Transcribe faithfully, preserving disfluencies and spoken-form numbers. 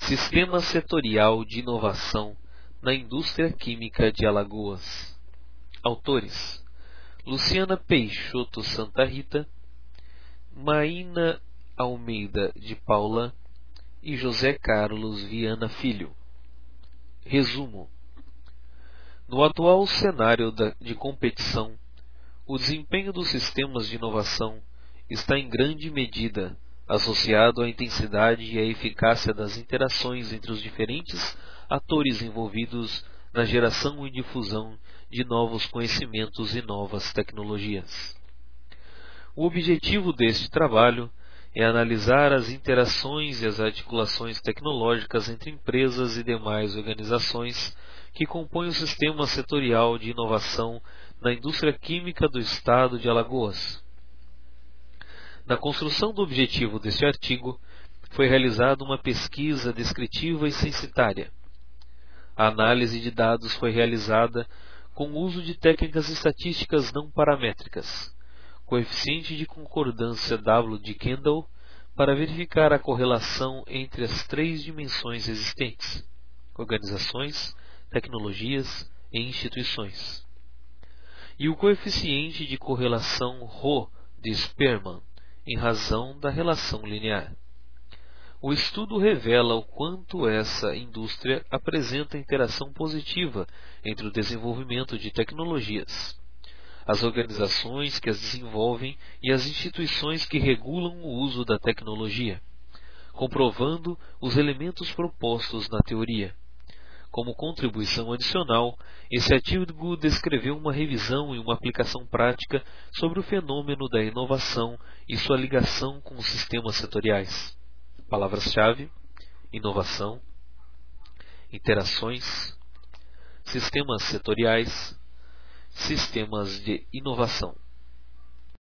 Sistema Setorial de Inovação na Indústria Química de Alagoas. Autores: Luciana Peixoto Santa Rita, Maína Almeida de Paula e José Carlos Viana Filho. Resumo: no atual cenário de competição, o desempenho dos sistemas de inovação está em grande medida associado à intensidade e à eficácia das interações entre os diferentes atores envolvidos na geração e difusão de novos conhecimentos e novas tecnologias. O objetivo deste trabalho é analisar as interações e as articulações tecnológicas entre empresas e demais organizações que compõem o Sistema Setorial de Inovação na Indústria Química do Estado de Alagoas. Na construção do objetivo deste artigo, foi realizada uma pesquisa descritiva e censitária. A análise de dados foi realizada com o uso de técnicas estatísticas não paramétricas, coeficiente de concordância W de Kendall, para verificar a correlação entre as três dimensões existentes: organizações, tecnologias e instituições, e o coeficiente de correlação Rho de Spearman, em razão da relação linear. O estudo revela o quanto essa indústria apresenta interação positiva entre o desenvolvimento de tecnologias, as organizações que as desenvolvem e as instituições que regulam o uso da tecnologia, comprovando os elementos propostos na teoria. Como contribuição adicional, esse artigo descreveu uma revisão e uma aplicação prática sobre o fenômeno da inovação e sua ligação com os sistemas setoriais. Palavras-chave: inovação, interações, sistemas setoriais, sistemas de inovação.